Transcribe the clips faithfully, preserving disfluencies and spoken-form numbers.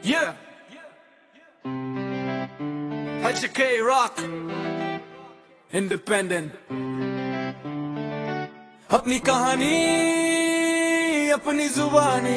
Yeah. H K Rock Independent. अपनी कहानी अपनी जुबानी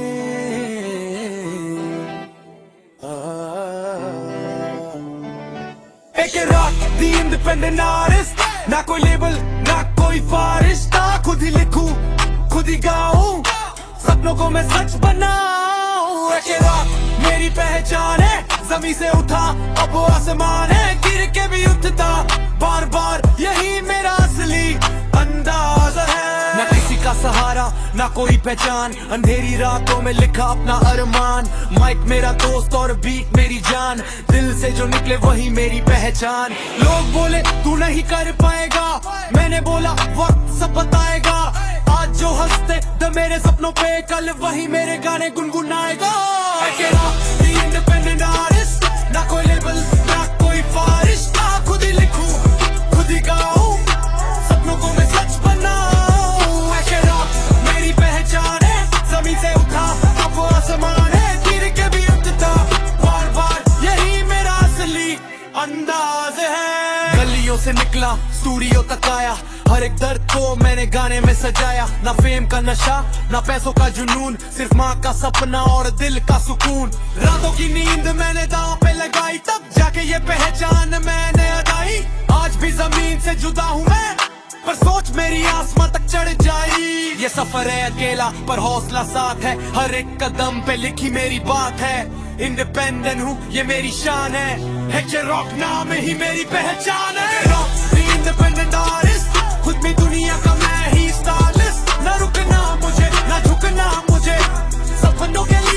एक रॉक दी इंडिपेंडेंट आर्टिस्ट, ना कोई लेबल ना कोई फारिश्ता, खुद ही लिखूं खुद ही गाऊं, सपनों को मैं सच बनाऊं। एक रॉक मेरी पहचान है, जमीन से उठा अब वो आसमान है, गिर के भी उठता बार बार, यही मेरा असली अंदाज है। ना किसी का सहारा ना कोई पहचान, अंधेरी रातों में लिखा अपना अरमान, माइक मेरा दोस्त और बीट मेरी जान, दिल से जो निकले वही मेरी पहचान। लोग बोले तू नहीं कर पाएगा, मैंने बोला वक्त सब बताएगा, आज जो हंसते द मेरे सपनों पे, कल वही मेरे गाने गुनगुनाएगा। इंडिपेंडेंट आर्टिस्ट, ना कोई लेबल ना कोई फारिश्ता, खुद ही लिखूं खुद ही गाऊं, सपनों को मैं सच बनाऊं। ऐसे रॉक मेरी पहचान है, जमीन से उठा अब वो आसमान है, गिर के भी उठता बार बार, यही मेरा असली अंदाज है। गलियों से निकला स्टूडियो तक आया, हर एक दर्द को मैंने गाने में सजाया, ना फेम का नशा ना पैसों का जुनून, सिर्फ माँ का सपना और दिल का सुकून। रातों की नींद मैंने दांव पे लगाई, तब जाके ये पहचान मैंने अदाई। आज भी जमीन से जुदा हूँ मैं, पर सोच मेरी आसमां तक चढ़ जाई। ये सफर है अकेला पर हौसला साथ है, हर एक कदम पे लिखी मेरी बात है। इंडिपेंडेंट हूँ ये मेरी शान है, एच रॉक नाम ही मेरी पहचान है। इंडिपेंडेंट आर्टिस्ट, खुद भी दुनिया का मैं ही स्टाइलिस्ट, ना रुकना मुझे ना झुकना मुझे, सपनों के